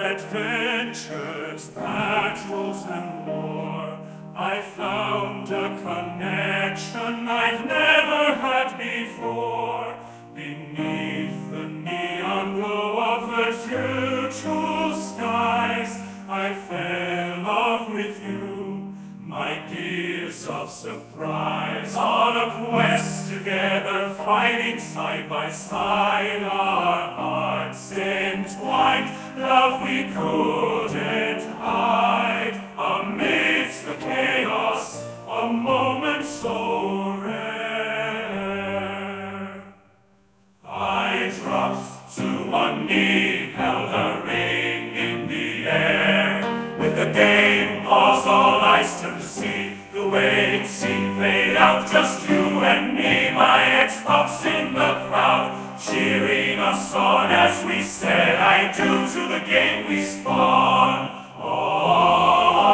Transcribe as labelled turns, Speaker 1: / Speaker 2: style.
Speaker 1: adventures, battles, and war. I found a connection I've never had before. Beneath the neon glow of the neutral skies, I fell in love with you, my dears of surprise. On a quest together, fighting side by side, our hearts entwined, love we couldn't hide. Amidst the chaos, a moment so rare, I dropped to one knee, held a ring in the air. With the game paused, all eyes turned to see the wedding scene played out. Just you and me, my Xbox in the crowd, cheering us on as we said.